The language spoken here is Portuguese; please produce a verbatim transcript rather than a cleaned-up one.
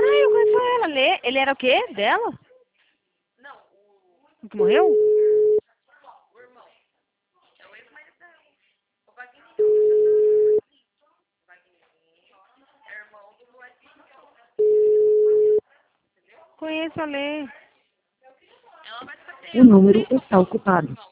eu conheço ela. Lê. Ele era o quê? Dela? O que morreu? Conheço a Lê. O número está ocupado.